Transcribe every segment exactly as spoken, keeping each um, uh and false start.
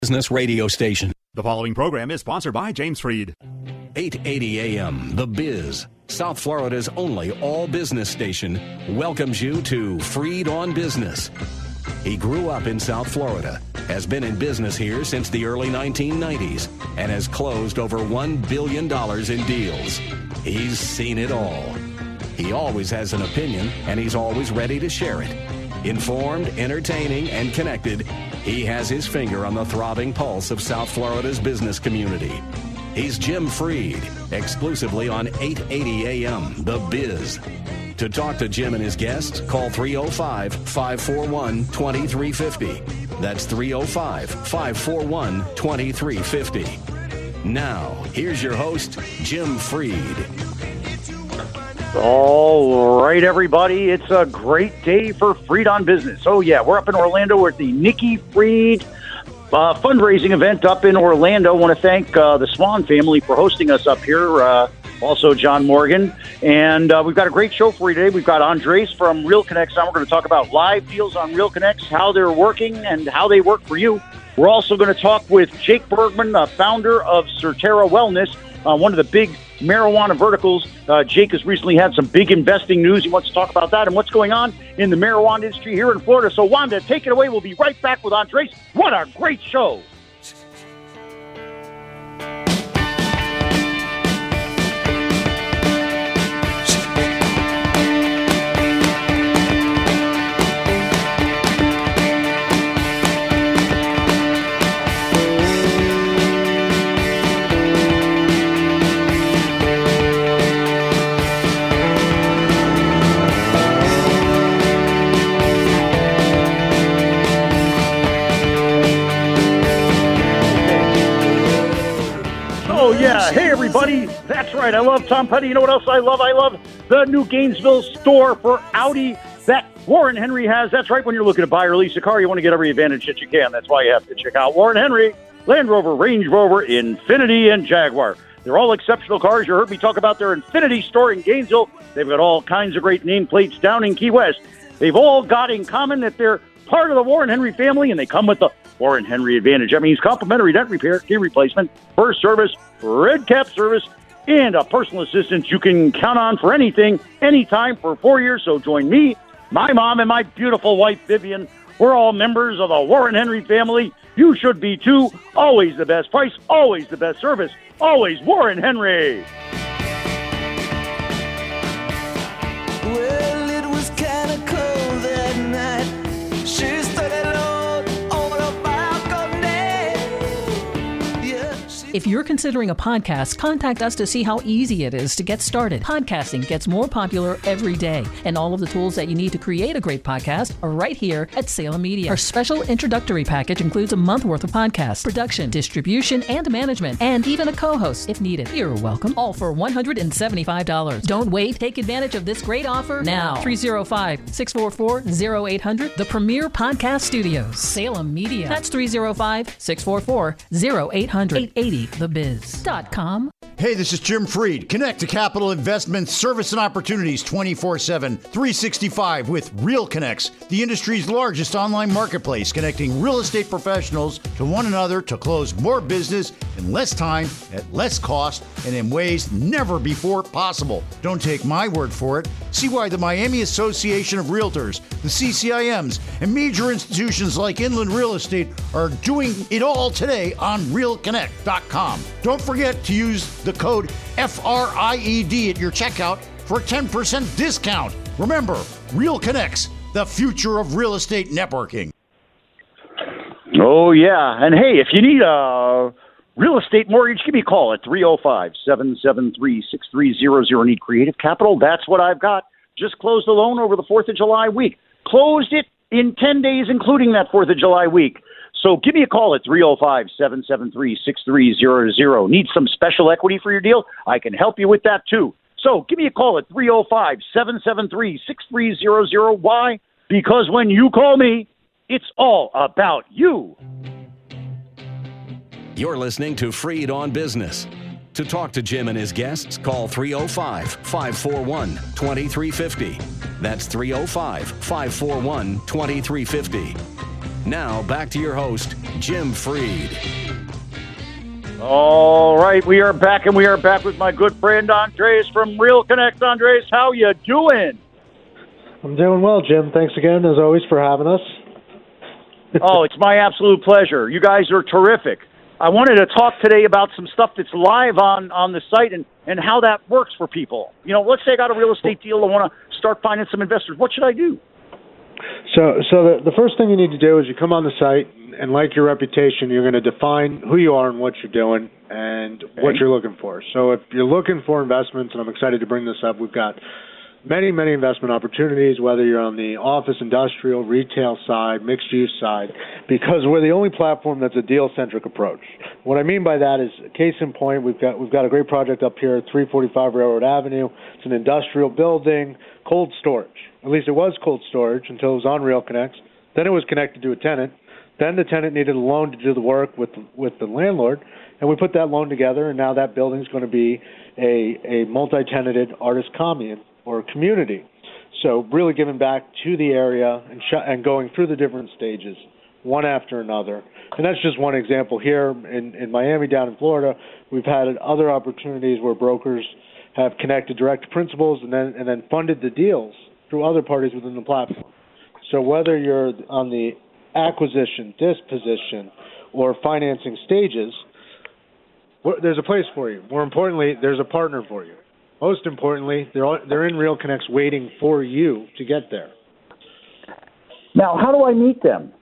Business radio station. The following program is sponsored by James Freed. eight eighty A M, The Biz, South Florida's only all-business station, welcomes you to Freed on Business. He grew up in South Florida, has been in business here since the early nineteen nineties, and has closed over one billion dollars in deals. He's seen it all. He always has an opinion, and he's always ready to share it. Informed, entertaining, and connected, he has his finger on the throbbing pulse of South Florida's business community. He's Jim Freed, exclusively on eight eighty A M, The Biz. To talk to Jim and his guests, call three oh five, five four one, two three five oh. That's three oh five, five four one, two three five oh. Now, here's your host, Jim Freed. All right, everybody. It's a great day for Freed on Business. Oh, yeah, we're up in Orlando. We're at the Nikki Freed uh, fundraising event up in Orlando. I want to thank uh, the Swan family for hosting us up here. Uh, also, John Morgan. And uh, we've got a great show for you today. We've got Andres from Real Connects. Now we're going to talk about live deals on Real Connects, how they're working, and how they work for you. We're also going to talk with Jake Bergman, the founder of Certera Wellness, uh, one of the big marijuana verticals. Uh, Jake has recently had some big investing news. He wants to talk about that and what's going on in the marijuana industry here in Florida. So, Wanda, take it away. We'll be right back with Andres. What a great show. Yeah, hey everybody, that's right, I love Tom Petty. You know what else I love? I love the new Gainesville store for Audi that Warren Henry has. That's right, when you're looking to buy or lease a car, you want to get every advantage that you can. That's why you have to check out Warren Henry, Land Rover, Range Rover, Infiniti, and Jaguar. They're all exceptional cars. You heard me talk about their Infiniti store in Gainesville. They've got all kinds of great nameplates down in Key West. They've all got in common that they're part of the Warren Henry family, and they come with the Warren Henry Advantage. That means complimentary dent repair, key replacement, first service, red cap service, and a personal assistant you can count on for anything, anytime for four years. So join me, my mom, and my beautiful wife, Vivian. We're all members of the Warren Henry family. You should be too. Always the best price, always the best service, always Warren Henry. Well, it was kind of cold that night. She started alone on a balcony. Yeah, she... If you're considering a podcast, contact us to see how easy it is to get started. Podcasting gets more popular every day, and all of the tools that you need to create a great podcast are right here at Salem Media. Our special introductory package includes a month worth of podcasts, production, distribution, and management, and even a co-host if needed. You're welcome. All for one hundred seventy-five dollars. Don't wait. Take advantage of this great offer now. three oh five, six four four, oh eight hundred, the premier podcast studios. Salem Media. That's three oh five, six four four, oh eight hundred, eight eighty the biz dot com. Hey, this is Jim Freed. Connect to capital investments, service, and opportunities twenty-four seven, three sixty-five with Real Connects, the industry's largest online marketplace, connecting real estate professionals to one another to close more business in less time, at less cost, and in ways never before possible. Don't take my word for it. See why the Miami Association of Realtors, the C C I Ms, and major institutions like Inland Real Estate are doing it all today on real connect dot com. Don't forget to use the code F R I E D at your checkout for a ten percent discount. Remember, Real Connects, the future of real estate networking. Oh, yeah. And hey, if you need a real estate mortgage, give me a call at three oh five, seven seven three, six three zero zero. Need creative capital? That's what I've got. Just closed a loan over the fourth of July week. Closed it in ten days, including that fourth of July week. So give me a call at three oh five, seven seven three, six three zero zero. Need some special equity for your deal? I can help you with that, too. So give me a call at three oh five, seven seven three, six three zero zero. Why? Because when you call me, it's all about you. You're listening to Freed on Business. To talk to Jim and his guests, call three oh five, five four one, two three five oh. That's three oh five, five four one, two three five oh. Now, back to your host, Jim Freed. All right, we are back, and we are back with my good friend Andres from Real Connect. Andres, how you doing? I'm doing well, Jim. Thanks again, as always, for having us. Oh, it's my absolute pleasure. You guys are terrific. I wanted to talk today about some stuff that's live on, on the site and, and how that works for people. You know, let's say I got a real estate deal. I want to start finding some investors. What should I do? So so the, the first thing you need to do is you come on the site, and like your reputation, you're going to define who you are and what you're doing and okay. what you're looking for. So if you're looking for investments, and I'm excited to bring this up, we've got many, many investment opportunities, whether you're on the office, industrial, retail side, mixed-use side, because we're the only platform that's a deal-centric approach. What I mean by that is, case in point, we've got we've got a great project up here at three forty-five Railroad Avenue. It's an industrial building, cold storage. At least it was cold storage until it was on Real Connect. Then it was connected to a tenant. Then the tenant needed a loan to do the work with with the landlord, and we put that loan together, and now that building's going to be a, a multi-tenanted artist commune or community. So really giving back to the area and, sh- and going through the different stages, one after another. And that's just one example. Here in, in Miami, down in Florida, we've had other opportunities where brokers have connected direct to principals and then and then funded the deals through other parties within the platform. So whether you're on the acquisition, disposition, or financing stages, there's a place for you. More importantly, there's a partner for you. Most importantly, they're all, they're in Real Connects waiting for you to get there. Now, how do I meet them?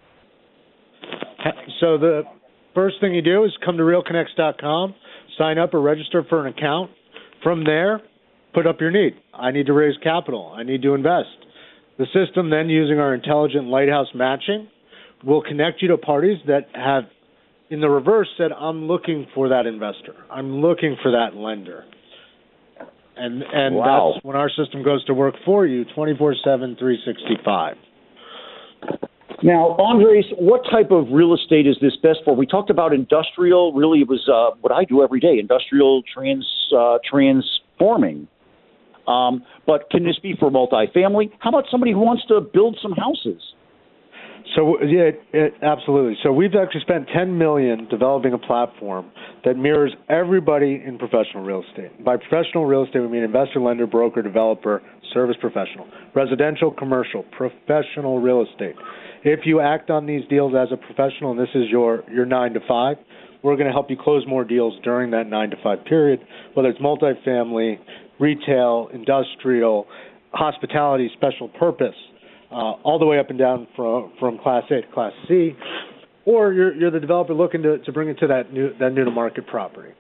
So the first thing you do is come to real connects dot com, sign up or register for an account. From there, put up your need. I need to raise capital. I need to invest. The system then, using our intelligent lighthouse matching, will connect you to parties that have, in the reverse, said, I'm looking for that investor. I'm looking for that lender. And and wow. That's when our system goes to work for you twenty-four seven, three sixty-five. Now, Andres, what type of real estate is this best for? We talked about industrial. Really, it was uh, what I do every day, industrial trans uh, transforming. Um, but can this be for multifamily? How about somebody who wants to build some houses? So yeah, it, it, absolutely. So we've actually spent ten million dollars developing a platform that mirrors everybody in professional real estate. By professional real estate, we mean investor, lender, broker, developer, service professional, residential, commercial, professional real estate. If you act on these deals as a professional, and this is your, your nine to five, we're going to help you close more deals during that nine to five period, whether it's multifamily, retail, industrial, hospitality, special purpose. Uh, all the way up and down from from Class A to Class C, or you're you're the developer looking to, to bring it to that new that new to market property.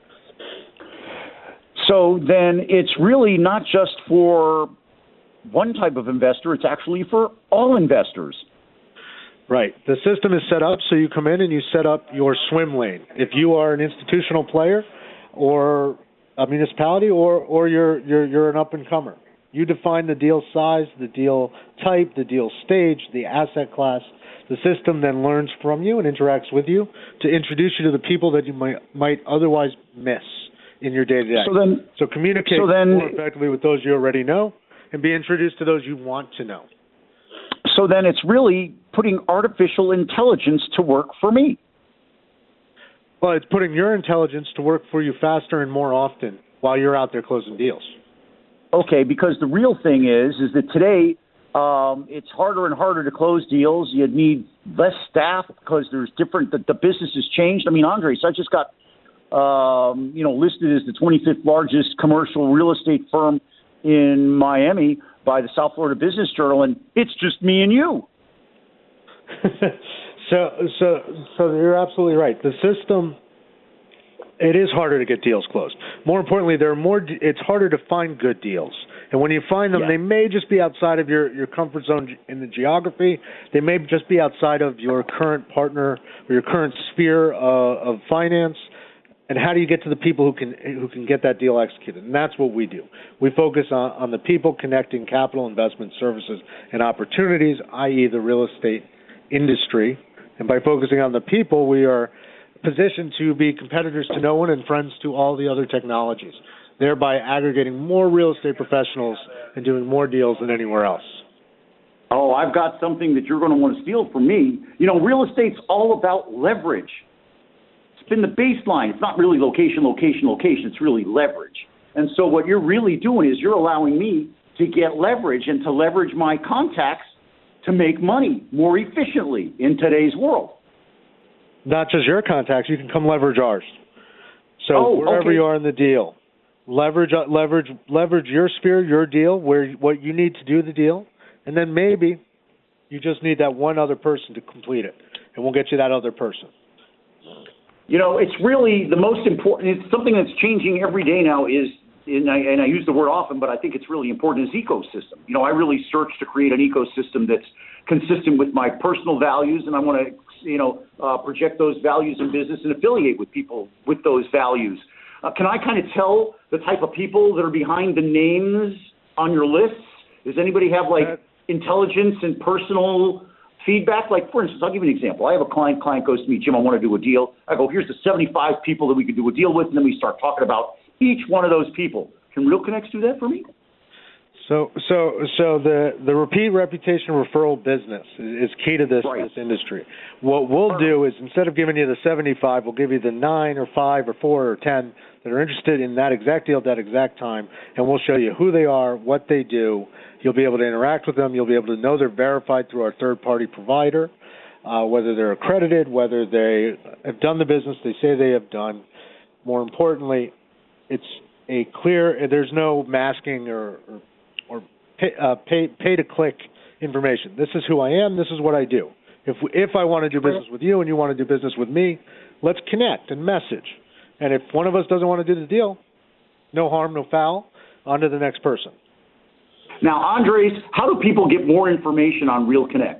So then it's really not just for one type of investor; it's actually for all investors. Right. The system is set up so you come in and you set up your swim lane. If you are an institutional player, or a municipality, or or you're you're you're an up and comer. You define the deal size, the deal type, the deal stage, the asset class. The system then learns from you and interacts with you to introduce you to the people that you might might otherwise miss in your day-to-day. So then, so communicate so then, more effectively with those you already know and be introduced to those you want to know. So then it's really putting artificial intelligence to work for me. Well, it's putting your intelligence to work for you faster and more often while you're out there closing deals. Okay, because the real thing is, is that today um, it's harder and harder to close deals. You need less staff because there's different, the, the business has changed. I mean, Andres, I just got, um, you know, listed as the twenty-fifth largest commercial real estate firm in Miami by the South Florida Business Journal, and it's just me and you. so, so, so you're absolutely right. The system, it is harder to get deals closed. More importantly, there are more. It's harder to find good deals, and when you find them, yeah. they may just be outside of your, your comfort zone in the geography. They may just be outside of your current partner or your current sphere uh, of finance. And how do you get to the people who can who can get that deal executed? And that's what we do. We focus on, on the people connecting capital, investment, services, and opportunities, that is the real estate industry. And by focusing on the people, we are positioned to be competitors to no one and friends to all the other technologies, thereby aggregating more real estate professionals and doing more deals than anywhere else. Oh, I've got something that you're going to want to steal from me. You know, real estate's all about leverage. It's been the baseline. It's not really location, location, location. It's really leverage. And so what you're really doing is you're allowing me to get leverage and to leverage my contacts to make money more efficiently in today's world. Not just your contacts. You can come leverage ours. So oh, wherever okay. you are in the deal, leverage, leverage, leverage your sphere, your deal, where what you need to do the deal, and then maybe you just need that one other person to complete it, and we'll get you that other person. You know, it's really the most important. It's something that's changing every day now. Is and I, and I use the word often, but I think it's really important. Is ecosystem. You know, I really search to create an ecosystem that's consistent with my personal values, and I want to, you know, uh, project those values in business and affiliate with people with those values. Uh, can I kind of tell the type of people that are behind the names on your lists? Does anybody have like uh, intelligence and personal feedback? Like, for instance, I'll give you an example. I have a client, client goes to me, Jim, I want to do a deal. I go, here's the seventy-five people that we could do a deal with, and then we start talking about each one of those people. Can RealConnex do that for me? So, so, so the, the repeat reputation referral business is key to this, right. this industry. What we'll do is instead of giving you the seventy-five, we'll give you the nine or five or four or ten that are interested in that exact deal at that exact time, and we'll show you who they are, what they do. You'll be able to interact with them. You'll be able to know they're verified through our third-party provider, uh, whether they're accredited, whether they have done the business they say they have done. More importantly, it's a clear. There's no masking or, or or pay, uh, pay pay to click information. This is who I am. This is what I do. If we, if I want to do business with you and you want to do business with me, let's connect and message. And if one of us doesn't want to do the deal, no harm, no foul. On to the next person. Now, Andres, how do people get more information on RealConnex?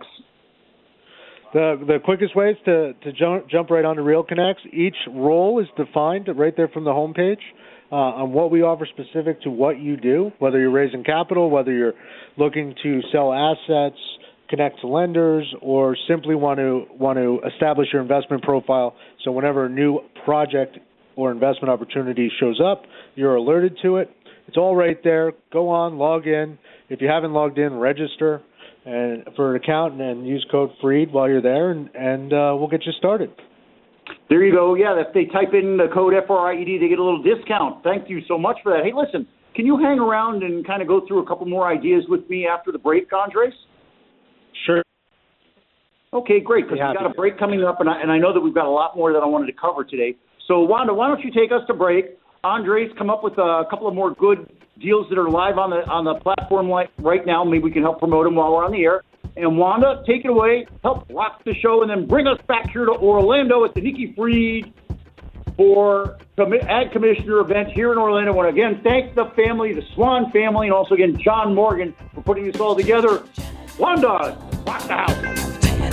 The the quickest way is to, to jump, jump right onto RealConnex. Each role is defined right there from the homepage. Uh, on what we offer specific to what you do, whether you're raising capital, whether you're looking to sell assets, connect to lenders, or simply want to want to establish your investment profile. So whenever a new project or investment opportunity shows up, you're alerted to it. It's all right there. Go on, log in. If you haven't logged in, register and for an account and, and use code FREED while you're there, and, and uh, we'll get you started. There you go. Yeah, if they type in the code F R I E D, they get a little discount. Thank you so much for that. Hey, listen, can you hang around and kind of go through a couple more ideas with me after the break, Andres? Sure. Okay, great, because we've got a break coming up, and I, and I know that we've got a lot more that I wanted to cover today. So, Wanda, why don't you take us to break? Andres, come up with a couple of more good deals that are live on the on the platform right now. Maybe we can help promote them while we're on the air. And Wanda, take it away, help rock the show, and then bring us back here to Orlando at the Nikki Fried for Ag Commissioner event here in Orlando. And again, thank the family, the Swan family, and also again, John Morgan for putting this all together. Wanda, rock the house.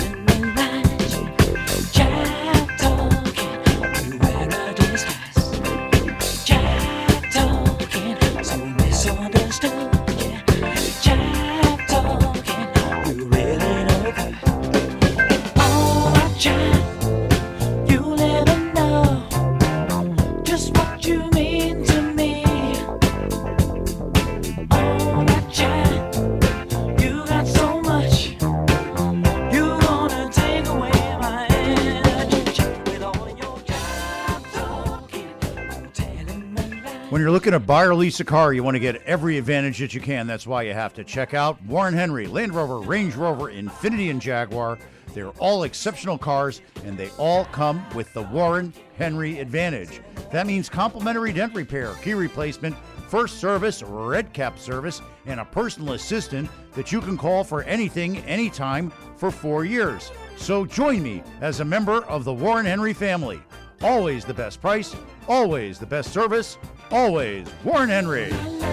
When you're looking to buy or lease a car, you want to get every advantage that you can. That's why you have to check out Warren Henry, Land Rover, Range Rover, Infiniti, and Jaguar. They're all exceptional cars, and they all come with the Warren Henry Advantage. That means complimentary dent repair, key replacement, first service, red cap service, and a personal assistant that you can call for anything, anytime for four years. So join me as a member of the Warren Henry family. Always the best price, always the best service, always Warren Henry.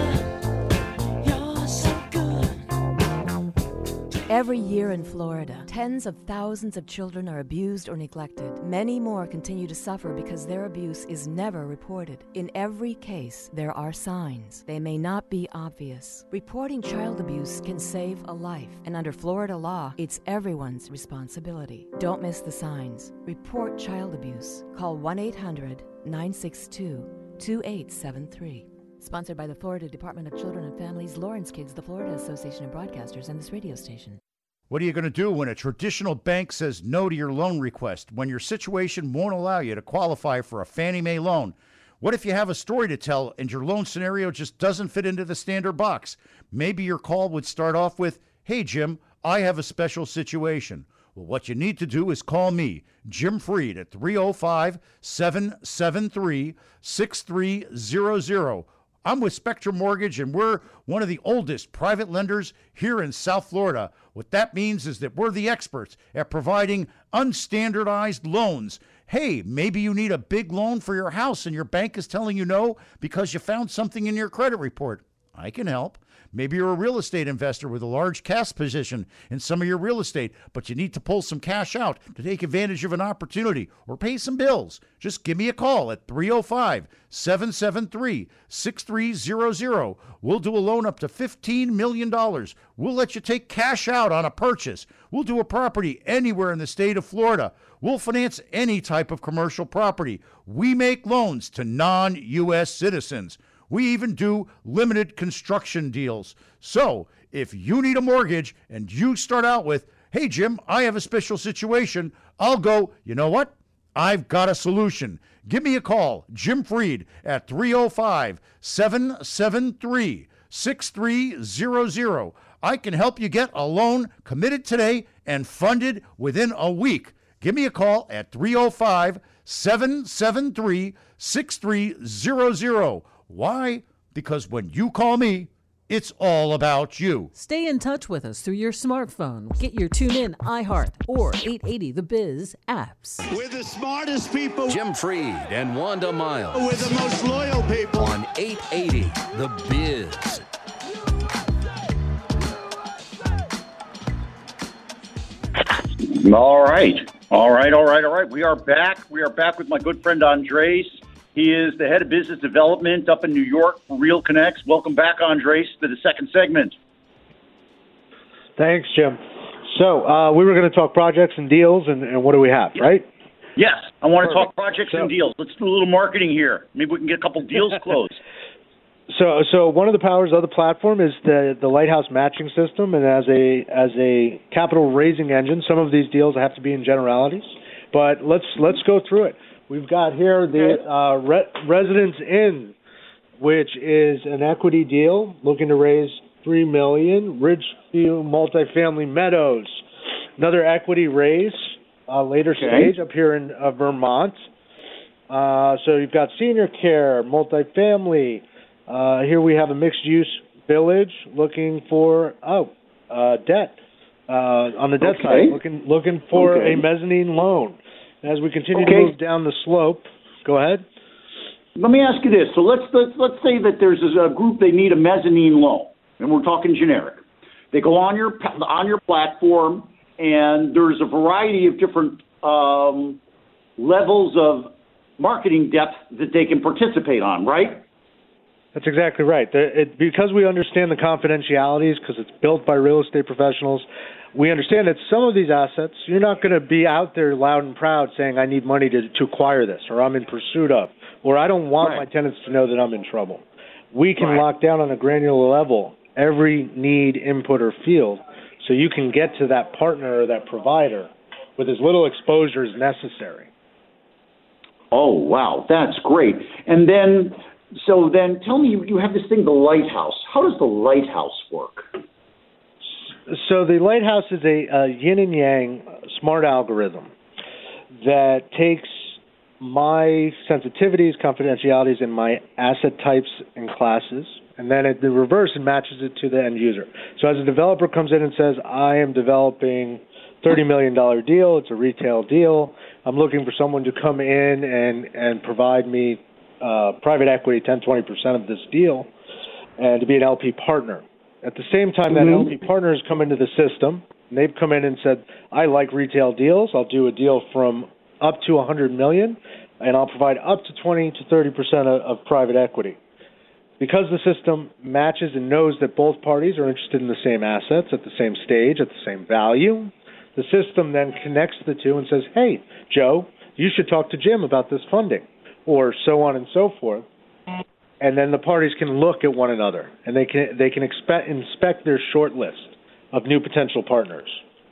Every year in Florida, tens of thousands of children are abused or neglected. Many more continue to suffer because their abuse is never reported. In every case, there are signs. They may not be obvious. Reporting child abuse can save a life, and under Florida law, it's everyone's responsibility. Don't miss the signs. Report child abuse. Call one eight hundred nine six two two eight seven three. Sponsored by the Florida Department of Children and Families, Lawrence Kids, the Florida Association of Broadcasters, and this radio station. What are you going to do when a traditional bank says no to your loan request, when your situation won't allow you to qualify for a Fannie Mae loan? What if you have a story to tell and your loan scenario just doesn't fit into the standard box? Maybe your call would start off with, "Hey, Jim, I have a special situation." Well, what you need to do is call me, Jim Freed, at three oh five, seven seven three, six three zero zero. I'm with Spectrum Mortgage, and we're one of the oldest private lenders here in South Florida. What that means is that we're the experts at providing unstandardized loans. Hey, maybe you need a big loan for your house and your bank is telling you no because you found something in your credit report. I can help. Maybe you're a real estate investor with a large cash position in some of your real estate, but you need to pull some cash out to take advantage of an opportunity or pay some bills. Just give me a call at three oh five, seven seven three, six three zero zero. We'll do a loan up to fifteen million dollars. We'll let you take cash out on a purchase. We'll do a property anywhere in the state of Florida. We'll finance any type of commercial property. We make loans to non-U S citizens. We even do limited construction deals. So if you need a mortgage and you start out with, "Hey, Jim, I have a special situation," I'll go, "You know what? I've got a solution." Give me a call, Jim Freed, at three oh five, seven seven three, six three zero zero. I can help you get a loan committed today and funded within a week. Give me a call at three oh five, seven seven three, six three zero zero. Why? Because when you call me, it's all about you. Stay in touch with us through your smartphone. Get your TuneIn, iHeart, or eight eighty The Biz apps. We're the smartest people. Jim Freed and Wanda Miles. We're the most loyal people. On eight eighty The Biz. All right. All right, all right, all right. We are back. We are back with my good friend Andres. He is the head of business development up in New York for Real Connects. Welcome back, Andres, to the second segment. Thanks, Jim. So uh, we were going to talk projects and deals, and, and what do we have, right? Yes, I want to Perfect. talk projects so, and deals. Let's do a little marketing here. Maybe we can get a couple deals closed. So, so one of the powers of the platform is the the Lighthouse matching system, and as a as a capital raising engine, some of these deals have to be in generalities, but let's let's go through it. We've got here the uh, Re- Residence Inn, which is an equity deal looking to raise three million dollars. Ridgefield Multifamily Meadows, another equity raise, uh, later okay. stage up here in uh, Vermont. Uh, so you've got senior care, multifamily. Uh, here we have a mixed-use village looking for oh uh, debt uh, on the debt okay. side, looking looking for okay. a mezzanine loan. As we continue okay. to move down the slope, go ahead. Let me ask you this. So let's let's let's say that there's a group, they need a mezzanine loan, and we're talking generic. They go on your on your platform, and there's a variety of different um, levels of marketing depth that they can participate on, right? That's exactly right. It, because we understand the confidentialities, because it's built by real estate professionals, we understand that some of these assets, you're not going to be out there loud and proud saying, "I need money to, to acquire this," or "I'm in pursuit of," or "I don't want right. my tenants to know that I'm in trouble." We can right. lock down on a granular level every need, input, or field, so you can get to that partner or that provider with as little exposure as necessary. Oh, wow. That's great. And then, so then tell me, you have this thing, the Lighthouse. How does the Lighthouse work? So the Lighthouse is a, a yin and yang smart algorithm that takes my sensitivities, confidentialities, and my asset types and classes, and then it, the reverse, and matches it to the end user. So as a developer comes in and says, "I am developing thirty million dollars deal, it's a retail deal, I'm looking for someone to come in and, and provide me uh, private equity, ten, twenty percent of this deal, and to be an L P partner." At the same time, mm-hmm. that L P partner has come into the system, and they've come in and said, "I like retail deals, I'll do a deal from up to one hundred million dollars, and I'll provide up to twenty to thirty percent of, of private equity." Because the system matches and knows that both parties are interested in the same assets at the same stage, at the same value, the system then connects the two and says, "Hey, Joe, you should talk to Jim about this funding," or so on and so forth. And then the parties can look at one another, and they can they can expect, inspect their short list of new potential partners.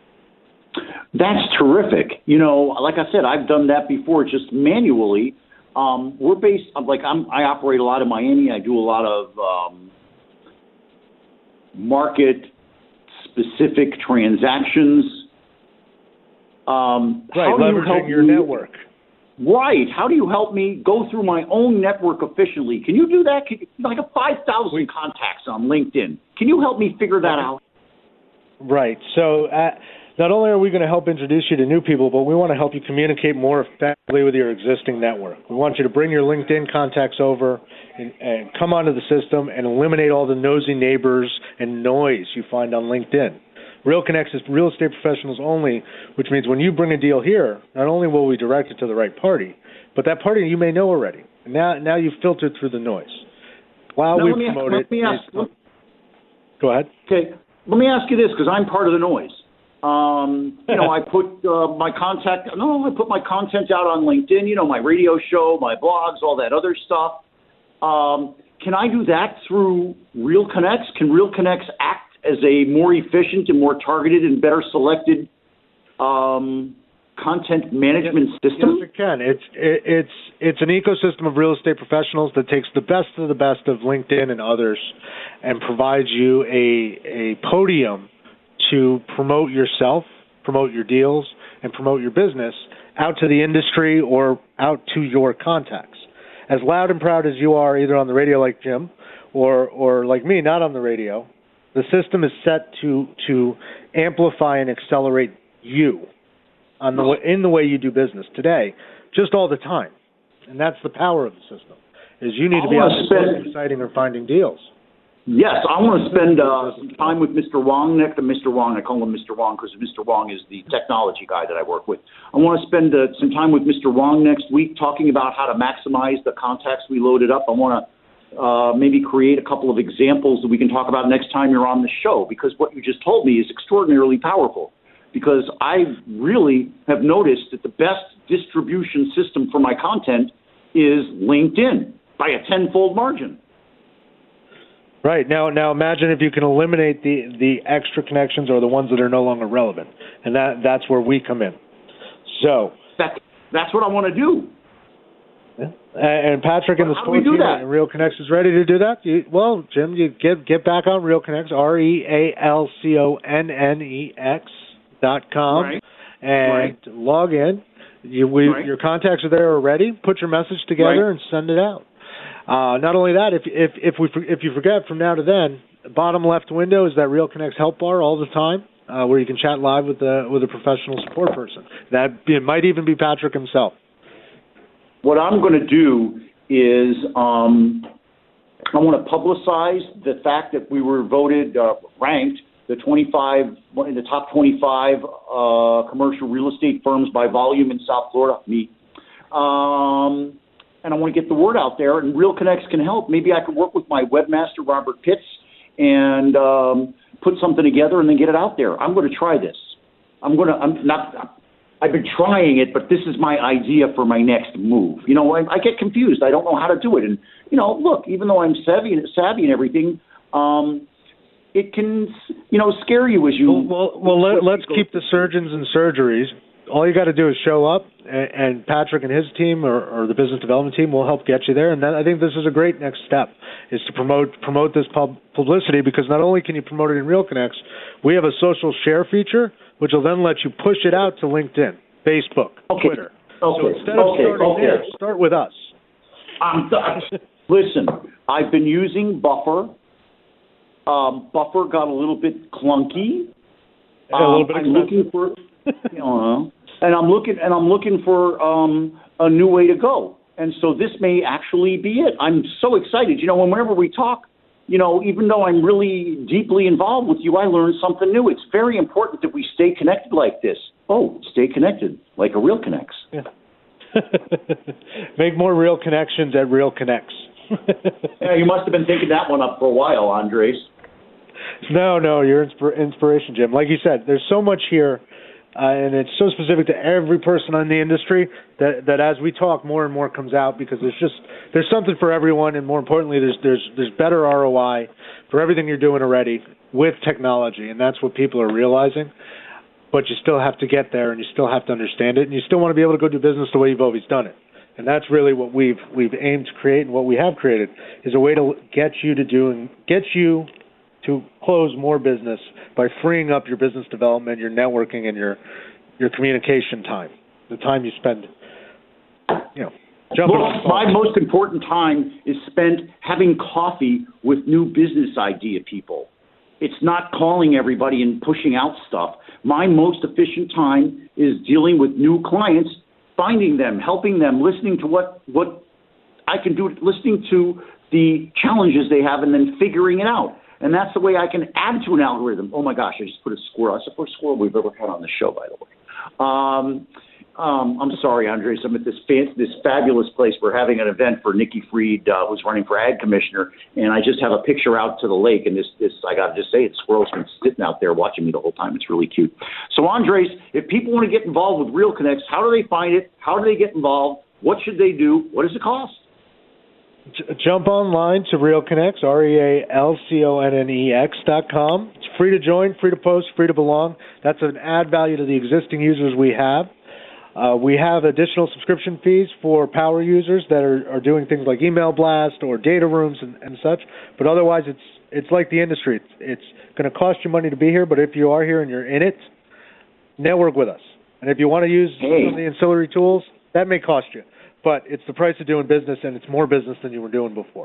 That's terrific. You know, like I said, I've done that before, just manually. Um, we're based, like I'm, I operate a lot in Miami. I do a lot of um, market-specific transactions. Um, right, how do you leveraging help your me, network. Right. How do you help me go through my own network efficiently? Can you do that? Can you, like a five thousand contacts on LinkedIn. Can you help me figure that out? Right. So uh, not only are we going to help introduce you to new people, but we want to help you communicate more effectively with your existing network. We want you to bring your LinkedIn contacts over and, and come onto the system and eliminate all the nosy neighbors and noise you find on LinkedIn. RealConnects is real estate professionals only, which means when you bring a deal here, not only will we direct it to the right party, but that party you may know already. Now, now you've filtered through the noise. While now, we let me, promote let it, me ask, is, go ahead. Okay, let me ask you this, because I'm part of the noise. Um, you know, I put uh, my contact. No, I put my content out on LinkedIn. You know, my radio show, my blogs, all that other stuff. Um, can I do that through RealConnects? Can RealConnects act as a more efficient and more targeted and better selected um, content management system? Yes, it can. It's it, it's it's an ecosystem of real estate professionals that takes the best of the best of LinkedIn and others, and provides you a a podium to promote yourself, promote your deals, and promote your business out to the industry or out to your contacts. As loud and proud as you are, either on the radio like Jim, or or like me, not on the radio. The system is set to to amplify and accelerate you on the way, in the way you do business today, just all the time, and that's the power of the system. Is you need to be out there exciting or finding deals. Yes, I want to spend uh, some time with Mister Wong next to Mister Wong. I call him Mister Wong because Mister Wong is the technology guy that I work with. I want to spend uh, some time with Mister Wong next week talking about how to maximize the contacts we loaded up. I want to Uh, maybe create a couple of examples that we can talk about next time you're on the show, because what you just told me is extraordinarily powerful. Because I really have noticed that the best distribution system for my content is LinkedIn by a tenfold margin. Right. Now, now imagine if you can eliminate the, the extra connections or the ones that are no longer relevant, and that that's where we come in. So that, that's what I want to do. Yeah. And Patrick and the How sports do we do unit and RealConnects is ready to do that. You, well, Jim, you get get back on RealConnects, R E A L C O N N E X dot com, right. and right. log in. You, we, right. Your contacts are there already. Put your message together right. and send it out. Uh, not only that, if if if we if you forget from now to then, bottom left window is that RealConnects help bar all the time, uh, where you can chat live with the with a professional support person. That it might even be Patrick himself. What I'm going to do is um, I want to publicize the fact that we were voted, uh, ranked the twenty-five in the top twenty-five uh, commercial real estate firms by volume in South Florida. Me, um, and I want to get the word out there. And RealConnects can help. Maybe I could work with my webmaster Robert Pitts and um, put something together and then get it out there. I'm going to try this. I'm going to. I'm not. I've been trying it, but this is my idea for my next move. You know, I, I get confused. I don't know how to do it. And, you know, look, even though I'm savvy and, savvy and everything, um, it can, you know, scare you as you... Well, well, well let, let's keep the surgeons and surgeries. All you got to do is show up, and, and Patrick and his team or, or the business development team will help get you there. And then I think this is a great next step, is to promote promote this pub, publicity, because not only can you promote it in RealConnects, we have a social share feature, which will then let you push it out to LinkedIn, Facebook, okay. Twitter. Okay. So instead of okay. starting okay. there, start with us. Um, listen, I've been using Buffer. Um, Buffer got a little bit clunky. Um, a little bit I'm looking for, you know, and I'm looking and I'm looking for um, a new way to go. And so this may actually be it. I'm so excited. You know, whenever we talk, you know, even though I'm really deeply involved with you, I learned something new. It's very important that we stay connected like this. Oh, stay connected like a RealConnects. Yeah. Make more real connections at RealConnects. Yeah, you must have been thinking that one up for a while, Andres. No, no, you're inspir- inspiration, Jim. Like you said, there's so much here, uh, and it's so specific to every person in the industry that, that as we talk, more and more comes out, because there's just there's something for everyone, and more importantly, there's there's there's better R O I for everything you're doing already with technology, and that's what people are realizing. but you still have to get there and you still have to understand it, and you still want to be able to go do business the way you've always done it. And that's really what we've we've aimed to create, and what we have created is a way to get you to doing get you to close more business by freeing up your business development, your networking, and your your communication time, the time you spend, you know, jumping Look, on the phone. my most important time is spent having coffee with new business idea people. It's not calling everybody and pushing out stuff. My most efficient time is dealing with new clients, finding them, helping them, listening to what, what I can do, listening to the challenges they have, and then figuring it out. And that's the way I can add to an algorithm. Oh, my gosh, I just put a squirrel. That's the first squirrel we've ever had on the show, by the way. Um, um, I'm sorry, Andres. I'm at this fan- this fabulous place. We're having an event for Nikki Fried, uh, who's running for ag commissioner, and I just have a picture out to the lake, and this, this I got to just say, the squirrel's been sitting out there watching me the whole time. It's really cute. So, Andres, if people want to get involved with Real Connects, how do they find it? How do they get involved? What should they do? What does it cost? J- jump online to Real Connects, R E A L C O N N E X dot com. It's free to join, free to post, free to belong. That's an add value to the existing users we have. Uh, we have additional subscription fees for power users that are, are doing things like email blast or data rooms and, and such. But otherwise, it's it's like the industry. It's, it's going to cost you money to be here, but if you are here and you're in it, network with us. And if you want to use hey. some of the ancillary tools, that may cost you. But it's the price of doing business, and it's more business than you were doing before.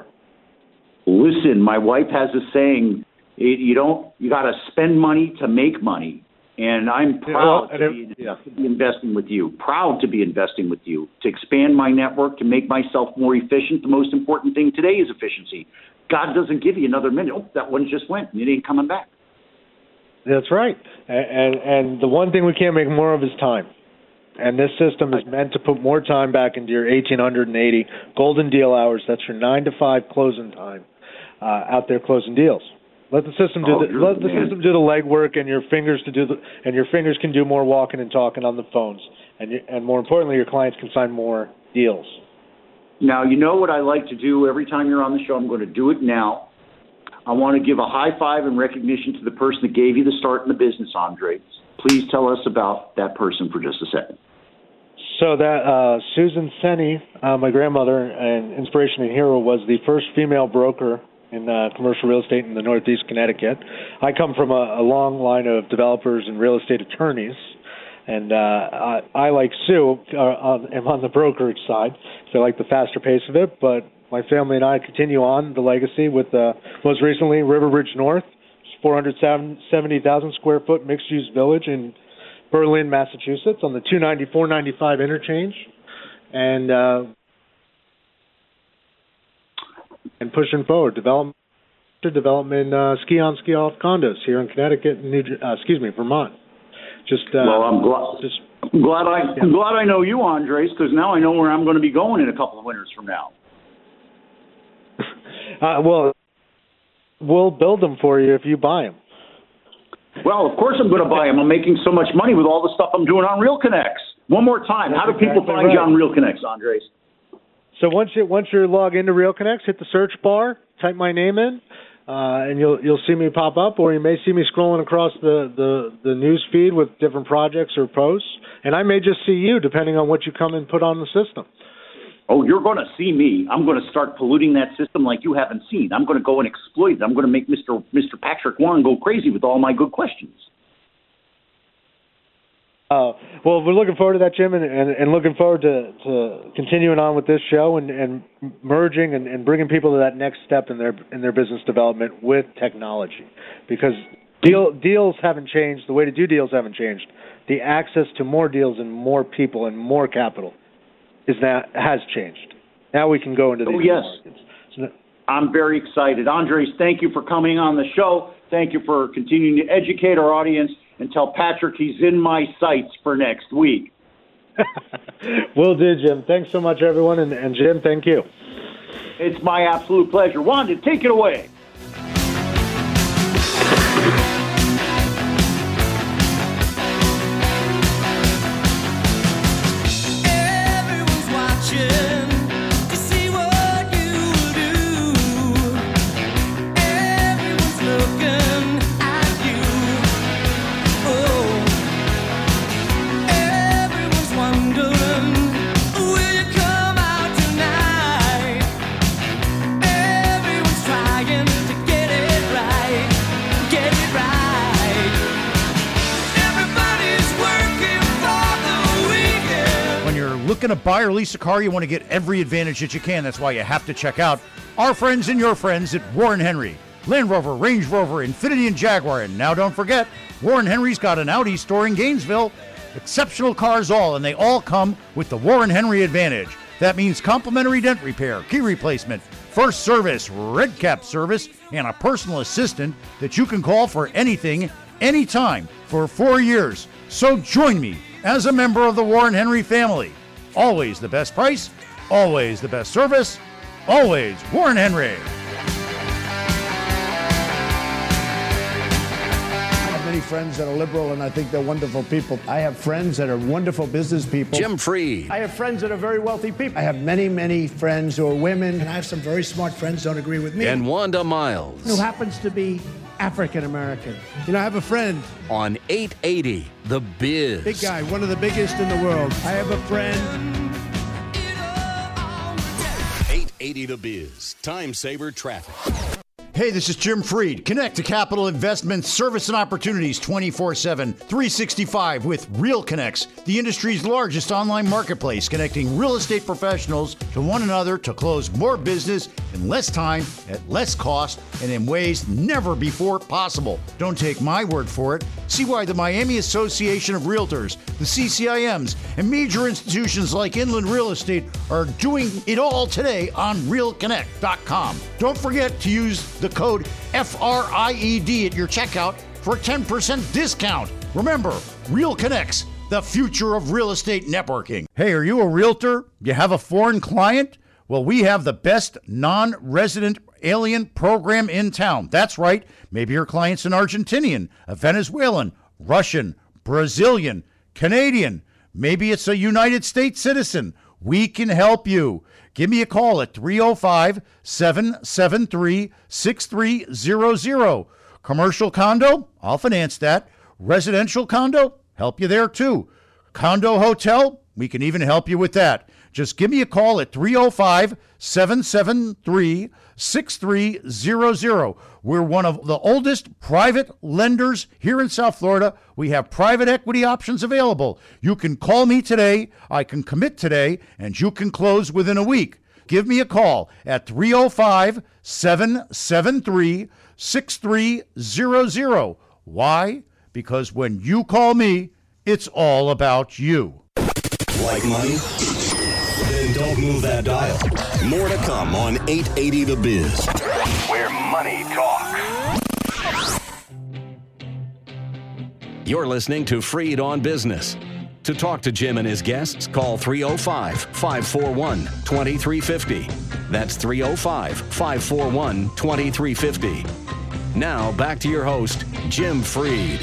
Listen, my wife has a saying: you don't, you got to spend money to make money. And I'm proud yeah, well, to, it, be, yeah. to be investing with you. Proud to be investing with you to expand my network, to make myself more efficient. The most important thing today is efficiency. God doesn't give you another minute. Oh, that one just went, and it ain't coming back. That's right. And, and and the one thing we can't make more of is time. And this system is meant to put more time back into your eighteen eighty golden deal hours. That's your nine to five closing time uh, out there closing deals. Let the system do oh, the let the system do the legwork, and your fingers to do the and your fingers can do more walking and talking on the phones, and you, and more importantly, your clients can sign more deals. Now, you know what I like to do every time you're on the show. I'm going to do it now. I want to give a high five and recognition to the person that gave you the start in the business, Andre. Please tell us about that person for just a second. So that uh, Susan Senny, uh, my grandmother and inspiration and hero, was the first female broker in uh, commercial real estate in the Northeast Connecticut. I come from a, a long line of developers and real estate attorneys, and uh, I, I, like Sue, uh, on, am on the brokerage side, so I like the faster pace of it, but my family and I continue on the legacy with, uh, most recently, Riverbridge North, four hundred seventy thousand square foot mixed-use village in Berlin, Massachusetts, on the two ninety, four ninety-five interchange, and uh, and pushing forward, development, development, uh, ski-on, ski-off condos here in Connecticut, and New, uh, excuse me, Vermont. Just uh, well, I'm glad. Just, I'm glad I, yeah. I'm glad I know you, Andres, because now I know where I'm going to be going in a couple of winters from now. uh, well, we'll build them for you if you buy them. Well, of course I'm going to buy them. I'm making so much money with all the stuff I'm doing on Real Connects. One more time, That's how do people exactly find right. you on Real Connects, Andres? So once you once you log into Real Connects, hit the search bar, type my name in, uh, and you'll you'll see me pop up, or you may see me scrolling across the, the, the news feed with different projects or posts, and I may just see you depending on what you come and put on the system. Oh, you're going to see me. I'm going to start polluting that system like you haven't seen. I'm going to go and exploit it. I'm going to make Mister Mister Patrick Warren go crazy with all my good questions. Uh, well, we're looking forward to that, Jim, and, and, and looking forward to, to continuing on with this show and, and merging and, and bringing people to that next step in their in their business development with technology. Because deal, deals haven't changed. The way to do deals haven't changed. The access to more deals and more people and more capital is now has changed. Now we can go into these oh, yes. markets. So that, I'm very excited. Andres, thank you for coming on the show. Thank you for continuing to educate our audience, and tell Patrick he's in my sights for next week. Will do, Jim. Thanks so much, everyone. And, and Jim, thank you. It's my absolute pleasure. Wanda, take it away. Everyone's watching to see what you do. Everyone's looking at you. Oh, looking to buy or lease a car, you want to get every advantage that you can. That's why you have to check out our friends and your friends at Warren Henry. Land Rover, Range Rover, Infiniti, and Jaguar. And now don't forget, Warren Henry's got an Audi store in Gainesville. Exceptional cars all, and they all come with the Warren Henry Advantage. That means complimentary dent repair, key replacement, first service, red cap service, and a personal assistant that you can call for anything, anytime, for four years. So join me as a member of the Warren Henry family. Always the best price, always the best service, always Warren Henry. Many friends that are liberal, and I think they're wonderful people. I have friends that are wonderful business people. Jim Freed. I have friends that are very wealthy people. I have many, many friends who are women. And I have some very smart friends who don't agree with me. And Wanda Miles. Who happens to be African American. You know, I have a friend. On eight eighty, The Biz. Big guy, one of the biggest in the world. I have a friend. eight eighty The Biz. Time saver traffic. Hey, this is Jim Freed. Connect to Capital Investments, Service and Opportunities twenty-four seven, three sixty-five with RealConnex, the industry's largest online marketplace, connecting real estate professionals to one another to close more business in less time, at less cost, and in ways never before possible. Don't take my word for it. See why the Miami Association of Realtors, the C C I Ms, and major institutions like Inland Real Estate are doing it all today on real connect dot com. Don't forget to use the code F R I E D at your checkout for a ten percent discount. Remember, RealConnex, the future of real estate networking. Hey, are you a realtor? You have a foreign client? Well, we have the best non-resident alien program in town. That's right. Maybe your client's an Argentinian, a Venezuelan, Russian, Brazilian, Canadian. Maybe it's a United States citizen. We can help you. Give me a call at three oh five, seven seven three, six three zero zero. Commercial condo? I'll finance that. Residential condo? Help you there too. Condo hotel? We can even help you with that. Just give me a call at three oh five, seven seven three, six three zero zero. We're one of the oldest private lenders here in South Florida. We have private equity options available. You can call me today. I can commit today, and you can close within a week. Give me a call at three oh five, seven seven three, six three zero zero. Why? Because when you call me, it's all about you. Like money? Then don't move that dial. More to come on eight eighty The Biz, where money talks. You're listening to Freed on Business. To talk to Jim and his guests, call three oh five, five four one, two three five oh. That's three oh five, five four one, two three five oh. Now, back to your host, Jim Freed.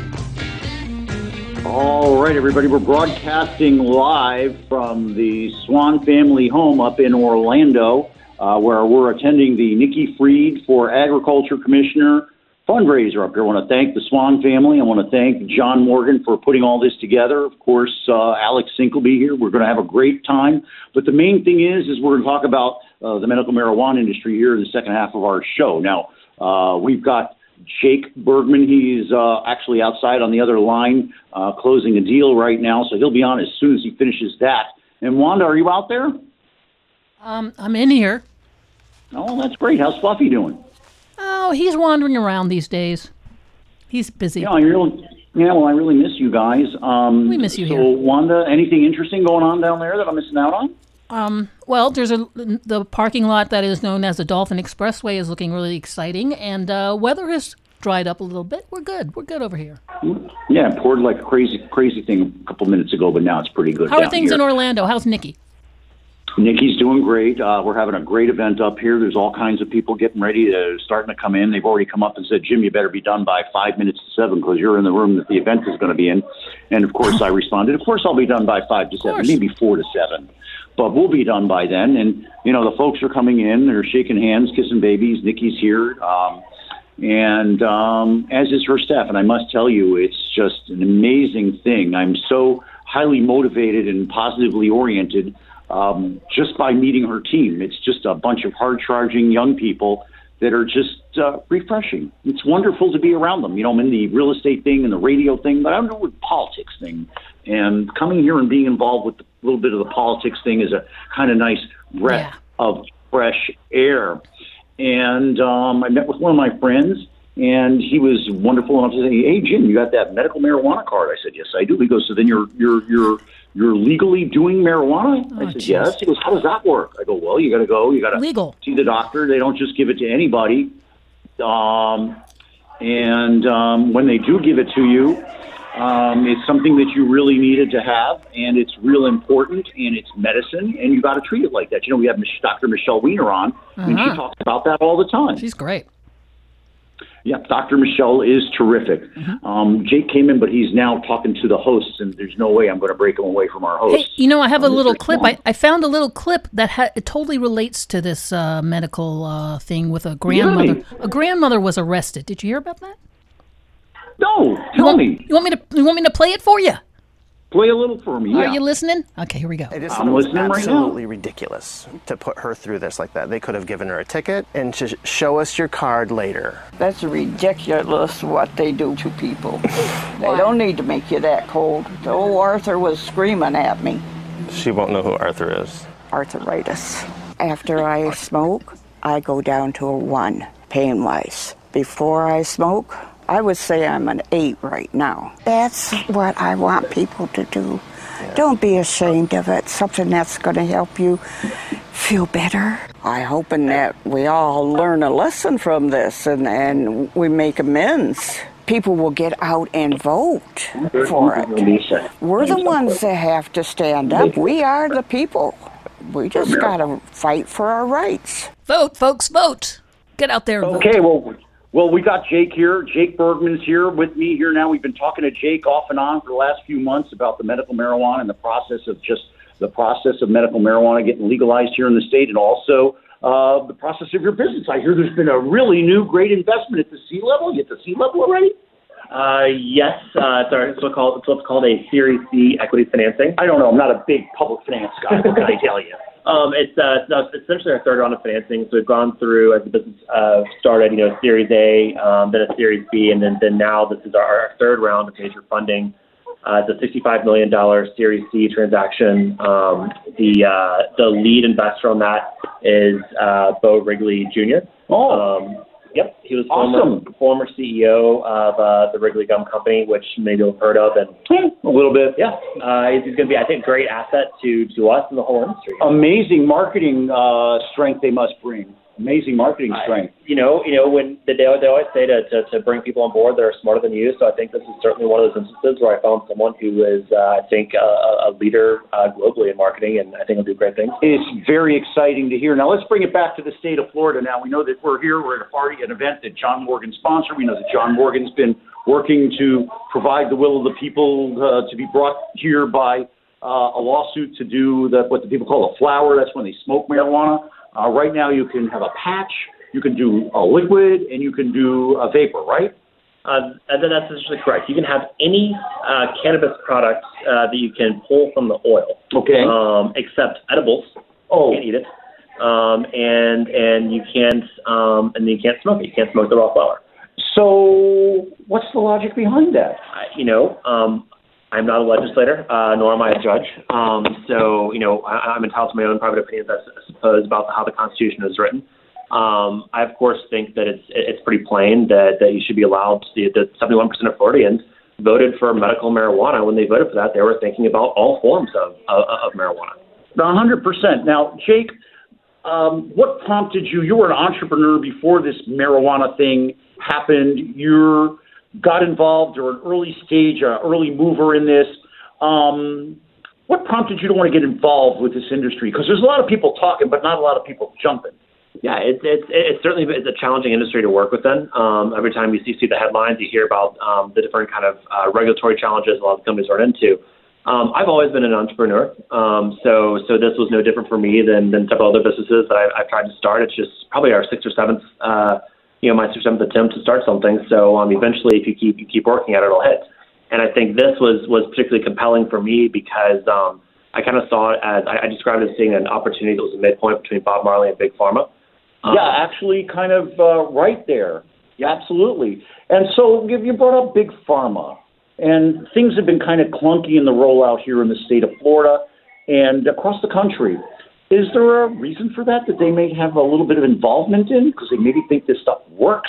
All right, everybody, we're broadcasting live from the Swan family home up in Orlando, uh, where we're attending the Nikki Freed for Agriculture Commissioner fundraiser up here. I want to thank the Swan family. I want to thank John Morgan for putting all this together. Of course, uh, Alex Sink will be here. We're going to have a great time. But the main thing is, is we're going to talk about uh, the medical marijuana industry here in the second half of our show. Now, uh, we've got Jake Bergman. He's uh, actually outside on the other line uh, closing a deal right now, so he'll be on as soon as he finishes that. And Wanda, are you out there? Um, I'm in here. Oh, that's great. How's Fluffy doing? Oh, he's wandering around these days. He's busy. Yeah, I really, yeah, well, I really miss you guys. Um, we miss you so, here. So, Wanda, anything interesting going on down there that I'm missing out on? Um, well, there's a the parking lot that is known as the Dolphin Expressway is looking really exciting, and uh, weather has dried up a little bit. We're good. We're good over here. Yeah, it poured like a crazy, crazy thing a couple minutes ago, but now it's pretty good. How are down things here. in Orlando? How's Nikki? Nikki's doing great. Uh, we're having a great event up here. There's all kinds of people getting ready to starting to come in. They've already come up and said, Jim, you better be done by five minutes to seven because you're in the room that the event is going to be in. And, of course, I responded, of course, I'll be done by five to seven, maybe four to seven. But we'll be done by then. And, you know, the folks are coming in. They're shaking hands, kissing babies. Nikki's here. Um, and um, as is her staff. And I must tell you, it's just an amazing thing. I'm so highly motivated and positively oriented Um, just by meeting her team. It's just a bunch of hard-charging young people that are just uh, refreshing. It's wonderful to be around them. You know, I'm in the real estate thing and the radio thing, but I'm in the politics thing. And coming here and being involved with a little bit of the politics thing is a kind of nice breath yeah. of fresh air. And um, I met with one of my friends, and he was wonderful enough to say, "Hey, Jim, you got that medical marijuana card?" I said, "Yes, I do." He goes, "So then you're you're you're you're legally doing marijuana?" Oh, I said, geez. "Yes." He goes, "How does that work?" I go, "Well, you got to go. You got to legal see the doctor. They don't just give it to anybody. Um, and um, when they do give it to you, um, it's something that you really needed to have, and it's real important, and it's medicine, and you got to treat it like that." You know, we have Doctor Michelle Weiner on, uh-huh. and she talks about that all the time. She's great. Yeah, Doctor Michelle is terrific. Mm-hmm. Um, Jake came in, but he's now talking to the hosts, and there's no way I'm going to break him away from our hosts. Hey, you know, I have a little clip. I, I found a little clip that ha- it totally relates to this uh, medical uh, thing with a grandmother. Really? A grandmother was arrested. Did you hear about that? No, tell you want, me. You want me to? You want me to play it for you? Play a little for me. Yeah. Are you listening? Okay, here we go. I just I'm thought it was listening absolutely right ridiculous to put her through this like that. They could have given her a ticket and to show us your card later. That's ridiculous what they do to people. They don't need to make you that cold. The old Arthur was screaming at me. She won't know who Arthur is. Arthritis. After I smoke, I go down to a one, pain-wise. Before I smoke, I would say I'm an eight right now. That's what I want people to do. Yeah. Don't be ashamed of it. Something that's going to help you feel better. I'm hoping that we all learn a lesson from this and, and we make amends. People will get out and vote for it. We're the ones that have to stand up. We are the people. We just got to fight for our rights. Vote, folks, vote. Get out there and vote. Okay, well... Well, we got Jake here. Jake Bergman's here with me here now. We've been talking to Jake off and on for the last few months about the medical marijuana and the process of just the process of medical marijuana getting legalized here in the state, and also uh, the process of your business. I hear there's been a really new great investment at the C level. You at the C level already? Uh, yes, uh, it's, our, it's, what's called, it's what's called a Series C equity financing. I don't know. I'm not a big public finance guy. What can I tell you? Um, it's, uh, it's essentially our third round of financing. So we've gone through, as the business uh, started, you know, Series A, um, then a Series B, and then, then now this is our, our third round of major funding. Uh, it's a sixty-five million dollars Series C transaction. Um, the uh, the lead investor on that is uh, Bo Wrigley Junior Oh. Um, Yep, he was awesome. former, former C E O of uh, the Wrigley Gum Company, which maybe you've heard of, and a little bit, yeah. Uh, he's going to be, I think, a great asset to, to us and the whole industry. Amazing marketing uh, strength they must bring. Amazing marketing strength. I, you know, you know, when they, they always say to, to, to bring people on board that are smarter than you. So I think this is certainly one of those instances where I found someone who is, uh, I think, uh, a leader uh, globally in marketing, and I think will do great things. It's very exciting to hear. Now let's bring it back to the state of Florida. Now we know that we're here. We're at a party, an event that John Morgan sponsored. We know that John Morgan's been working to provide the will of the people uh, to be brought here by uh, a lawsuit to do the, what the people call a flower. That's when they smoke marijuana. Uh, right now you can have a patch, you can do a liquid, and you can do a vapor, right? Uh, and then that's essentially correct. You can have any uh, cannabis product uh, that you can pull from the oil. Okay. Um, except edibles. Oh. You can't eat it. Um, and and you can't um, and you can't smoke it. You can't smoke the raw flower. So what's the logic behind that? Uh, you know, um, I'm not a legislator, uh, nor am I a judge. Um, so, you know, I, I'm entitled to my own private opinions, I suppose, about how the Constitution is written. Um, I, of course, think that it's it's pretty plain that, that you should be allowed to, that seventy-one percent of Floridians voted for medical marijuana. When they voted for that, they were thinking about all forms of, of, of marijuana. one hundred percent. Now, Jake, um, what prompted you? You were an entrepreneur before this marijuana thing happened. You're got involved or an early stage, an early mover in this. Um, what prompted you to want to get involved with this industry? Because there's a lot of people talking, but not a lot of people jumping. Yeah, it's it's it's certainly it's a challenging industry to work within. Um, every time you see, see the headlines, you hear about um, the different kind of uh, regulatory challenges a lot of companies run into. Um, I've always been an entrepreneur, um, so so this was no different for me than than several other businesses that I, I've tried to start. It's just probably our sixth or seventh. Uh, you know, my sixth or seventh attempt to start something. So um, eventually, if you keep you keep working at it, it'll hit. And I think this was, was particularly compelling for me because um, I kind of saw it as, I, I described it as seeing an opportunity that was a midpoint between Bob Marley and Big Pharma. Um, yeah, actually kind of uh, right there. Yeah, absolutely. And so you brought up Big Pharma, and things have been kind of clunky in the rollout here in the state of Florida and across the country. Is there a reason for that, that they may have a little bit of involvement in, because they maybe think this stuff works?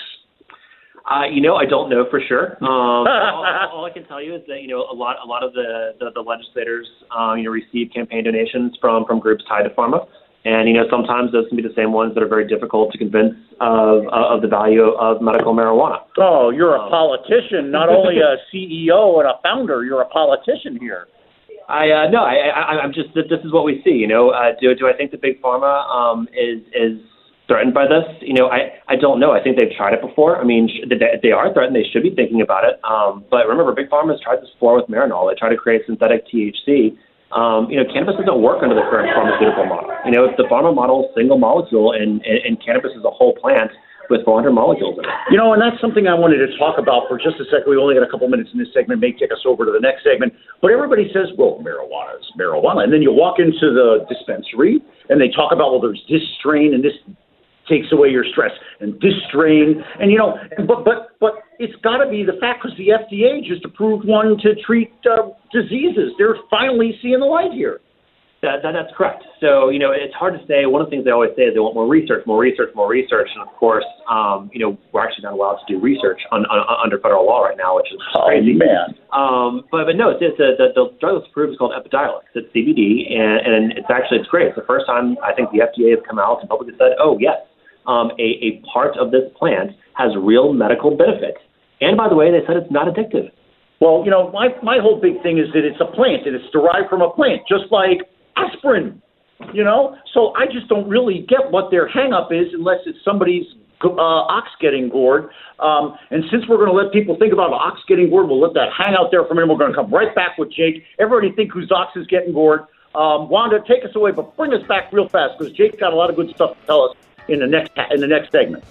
Uh, you know, I don't know for sure. Um, all, all I can tell you is that, you know, a lot a lot of the, the, the legislators, um, you know, receive campaign donations from, from groups tied to pharma. And, you know, sometimes those can be the same ones that are very difficult to convince of of the value of medical marijuana. Oh, you're a politician, not only a C E O and a founder. You're a politician here. I uh, no, I, I I'm just this is what we see. You know, uh, do do I think that Big Pharma um, is is threatened by this? You know, I, I don't know. I think they've tried it before. I mean, sh- they, they are threatened. They should be thinking about it. Um, but remember, Big Pharma has tried this before with Marinol. They tried to create synthetic T H C. Um, you know, cannabis doesn't work under the current pharmaceutical model. You know, if the pharma model is single molecule and, and, and cannabis is a whole plant with four hundred molecules in it. You know, and that's something I wanted to talk about for just a second. We only got a couple minutes in this segment, may take us over to the next segment. But everybody says, well, marijuana is marijuana. And then you walk into the dispensary and they talk about, well, there's this strain and this takes away your stress and this strain. And, you know, but but but it's got to be the fact, because the F D A just approved one to treat uh, diseases. They're finally seeing the light here. That, that, that's correct. So, you know, it's hard to say. One of the things they always say is they want more research, more research, more research. And, of course, um, you know, we're actually not allowed to do research on, on, under federal law right now, which is oh, crazy. man. Um, but, but no, it's, it's a, the, the drug that's approved is called Epidiolex. It's C B D, and, and it's actually it's great. It's the first time I think the F D A has come out and publicly said, oh, yes, um, a, a part of this plant has real medical benefit. And, by the way, they said it's not addictive. Well, you know, my, my whole big thing is that it's a plant, and it's derived from a plant, just like aspirin, you know? So I just don't really get what their hang-up is unless it's somebody's uh, ox getting gored. Um, and since we're going to let people think about the ox getting gored, we'll let that hang out there for a minute. We're going to come right back with Jake. Everybody think whose ox is getting gored. Um, Wanda, take us away, but bring us back real fast, because Jake's got a lot of good stuff to tell us in the next in the next segment.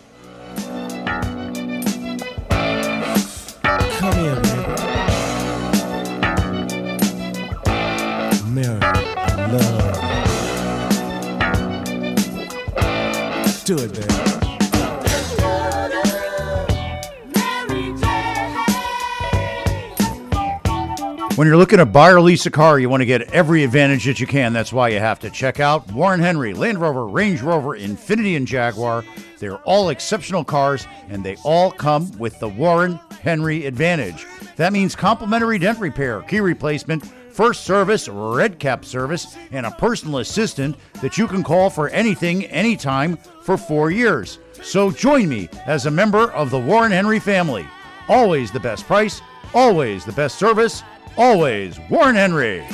Come here, baby. Mary. Love. Do it, baby. When you're looking to buy or lease a car, you want to get every advantage that you can. That's why you have to check out Warren Henry, Land Rover, Range Rover, Infiniti, and Jaguar. They're all exceptional cars, and they all come with the Warren Henry Advantage. That means complimentary dent repair, key replacement, first service, red cap service, and a personal assistant that you can call for anything, anytime for four years. So join me as a member of the Warren Henry family. Always the best price, always the best service, always Warren Henry.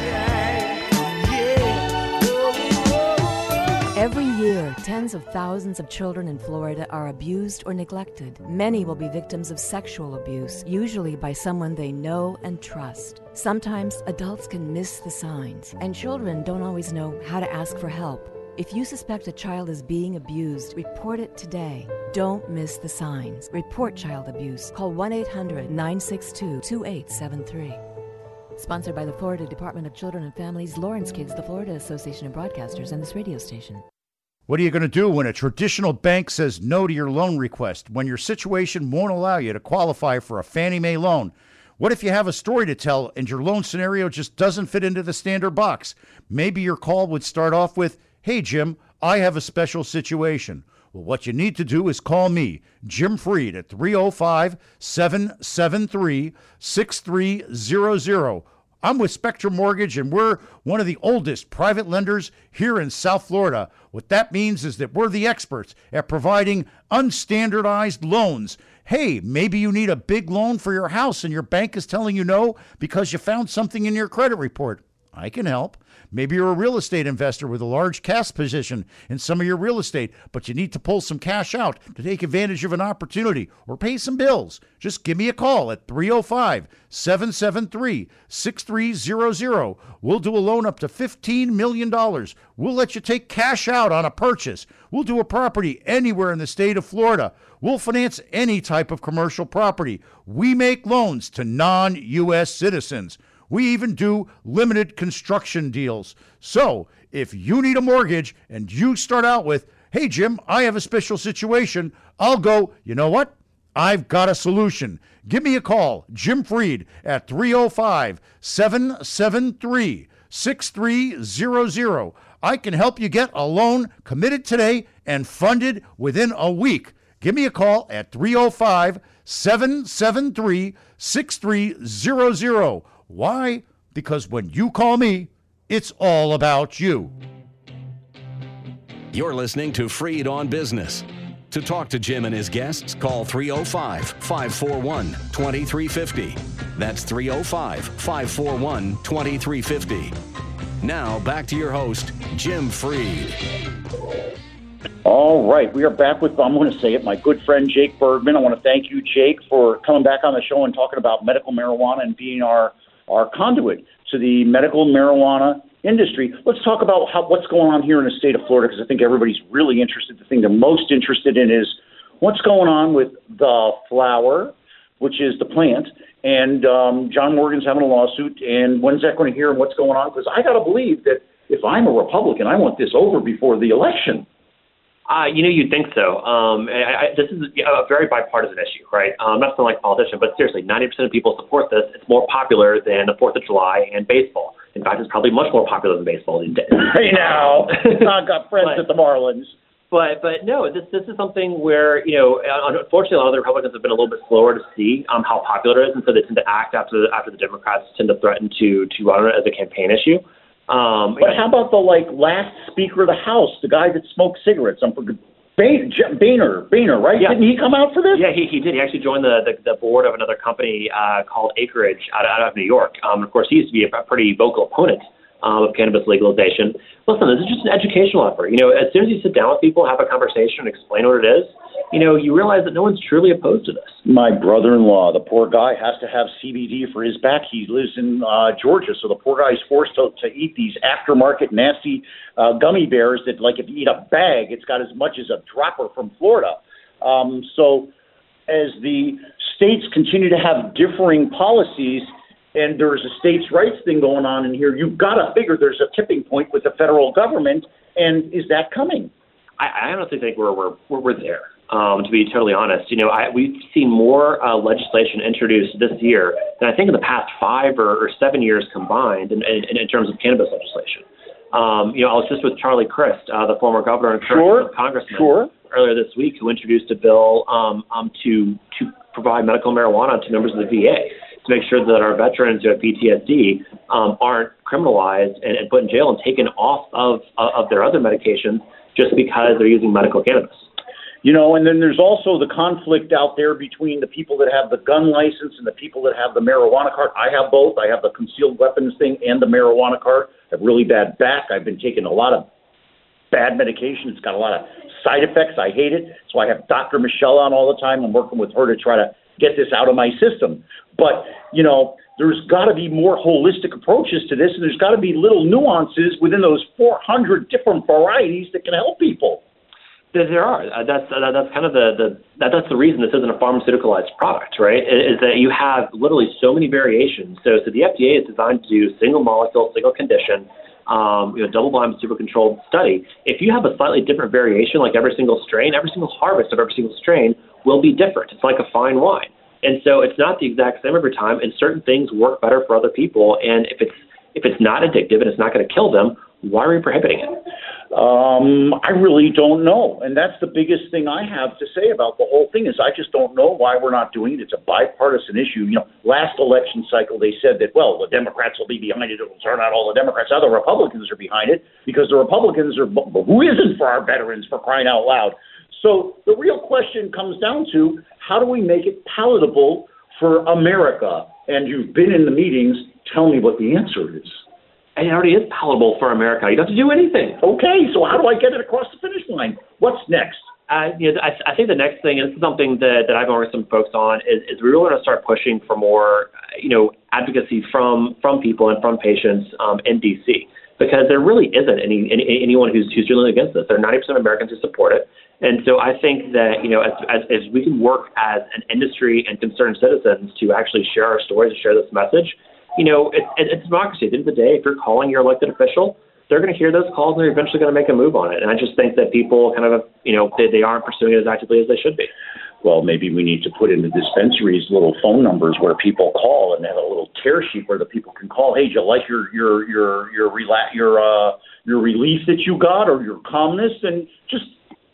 Every year, tens of thousands of children in Florida are abused or neglected. Many will be victims of sexual abuse, usually by someone they know and trust. Sometimes adults can miss the signs, and children don't always know how to ask for help. If you suspect a child is being abused, report it today. Don't miss the signs. Report child abuse. Call one eight hundred nine six two two eight seven three. Sponsored by the Florida Department of Children and Families, Lawrence Kids, the Florida Association of Broadcasters, and this radio station. What are you going to do when a traditional bank says no to your loan request, when your situation won't allow you to qualify for a Fannie Mae loan? What if you have a story to tell and your loan scenario just doesn't fit into the standard box? Maybe your call would start off with, hey, Jim, I have a special situation. Well, what you need to do is call me, Jim Freed, at three oh five, seven seven three, six three zero zero. I'm with Spectrum Mortgage, and we're one of the oldest private lenders here in South Florida. What that means is that we're the experts at providing unstandardized loans. Hey, maybe you need a big loan for your house and your bank is telling you no because you found something in your credit report. I can help. Maybe you're a real estate investor with a large cash position in some of your real estate, but you need to pull some cash out to take advantage of an opportunity or pay some bills. Just give me a call at three oh five, seven seven three, six three zero zero. We'll do a loan up to fifteen million dollars. We'll let you take cash out on a purchase. We'll do a property anywhere in the state of Florida. We'll finance any type of commercial property. We make loans to non-U S citizens. We even do limited construction deals. So if you need a mortgage and you start out with, hey, Jim, I have a special situation, I'll go, you know what? I've got a solution. Give me a call, Jim Freed, at three oh five, seven seven three, six three zero zero. I can help you get a loan committed today and funded within a week. Give me a call at three oh five, seven seven three, six three zero zero. Why? Because when you call me, it's all about you. You're listening to Freed on Business. To talk to Jim and his guests, call three oh five, five four one, two three five oh. That's three oh five, five four one, two three five oh. Now, back to your host, Jim Freed. All right, we are back with, I'm going to say it, my good friend Jake Bergman. I want to thank you, Jake, for coming back on the show and talking about medical marijuana and being our, our conduit to the medical marijuana industry. Let's talk about how, what's going on here in the state of Florida, because I think everybody's really interested. The thing they're most interested in is what's going on with the flower, which is the plant, and um, John Morgan's having a lawsuit, and when's that going to hear and what's going on? Because I got to believe that if I'm a Republican, I want this over before the election. Uh, you know, you'd think so. Um, I, I, this is a very bipartisan issue, right? Um, not sound like a politician, but seriously, ninety percent of people support this. It's more popular than the fourth of July and baseball. In fact, it's probably much more popular than baseball these days. Hey, now, I've got friends but, at the Marlins. But but no, this this is something where, you know, unfortunately, a lot of the Republicans have been a little bit slower to see um, how popular it is, and so they tend to act after the, after the Democrats tend to threaten to to run it as a campaign issue. Um, but how about the like last Speaker of the House, the guy that smoked cigarettes? I'm for Boehner, Boehner, right? Yeah. Didn't he come out for this? Yeah, he, he did. He actually joined the, the, the board of another company uh, called Acreage out, out of New York. Um, of course, he used to be a, a pretty vocal opponent um, of cannabis legalization. Listen, this is just an educational effort. You know, as soon as you sit down with people, have a conversation, explain what it is, you know, you realize that no one's truly opposed to this. My brother-in-law, the poor guy, has to have C B D for his back. He lives in uh, Georgia, so the poor guy's forced to, to eat these aftermarket nasty uh, gummy bears that, like, if you eat a bag, it's got as much as a dropper from Florida. Um, so as the states continue to have differing policies, and there's a states' rights thing going on in here, you've got to figure there's a tipping point with the federal government, and is that coming? I, I honestly think we're we're we're, we're there. Um, to be totally honest, you know, I, we've seen more uh, legislation introduced this year than I think in the past five or, or seven years combined in, in, in terms of cannabis legislation. Um, you know, I was just with Charlie Crist, uh, the former governor and current sure, congressman, sure. earlier this week, who introduced a bill um, um, to to provide medical marijuana to members of the V A to make sure that our veterans who have P T S D um, aren't criminalized and, and put in jail and taken off of uh, of their other medications just because they're using medical cannabis. You know, and then there's also the conflict out there between the people that have the gun license and the people that have the marijuana card. I have both. I have the concealed weapons thing and the marijuana card. I have really bad back. I've been taking a lot of bad medication. It's got a lot of side effects. I hate it. So I have Doctor Michelle on all the time. I'm working with her to try to get this out of my system. But, you know, there's got to be more holistic approaches to this, and there's got to be little nuances within those four hundred different varieties that can help people. There are. Uh, that's uh, that's kind of the, the that, that's the reason this isn't a pharmaceuticalized product, right? Is that you have literally so many variations. So, so the F D A is designed to do single molecule, single condition, um, you know, double-blind, super-controlled study. If you have a slightly different variation, like every single strain, every single harvest of every single strain will be different. It's like a fine wine, and so it's not the exact same every time. And certain things work better for other people. And if it's if it's not addictive and it's not going to kill them, why are we prohibiting it? Um, I really don't know. And that's the biggest thing I have to say about the whole thing is I just don't know why we're not doing it. It's a bipartisan issue. You know, last election cycle, they said that, well, the Democrats will be behind it. It'll turn out all the Democrats. Now the Republicans are behind it because the Republicans are, who isn't for our veterans, for crying out loud? So the real question comes down to how do we make it palatable for America? And you've been in the meetings. Tell me what the answer is. And it already is palatable for America. You don't have to do anything. Okay, so how do I get it across the finish line? What's next? Uh, you know, I, I think the next thing, and this is something that, that I've worked with some folks on, is, is we really want to start pushing for more, you know, advocacy from from people and from patients um, in D C because there really isn't any, any anyone who's who's really against this. There are ninety percent of Americans who support it, and so I think that you know, as, as as we can work as an industry and concerned citizens to actually share our stories and share this message. You know, it, it, it's democracy. At the end of the day, if you're calling your elected official, they're going to hear those calls and they're eventually going to make a move on it. And I just think that people kind of, you know, they, they aren't pursuing it as actively as they should be. Well, maybe we need to put in the dispensaries little phone numbers where people call and have a little tear sheet where the people can call. Hey, do you like your your your your rela- your uh, your relief that you got or your calmness? And just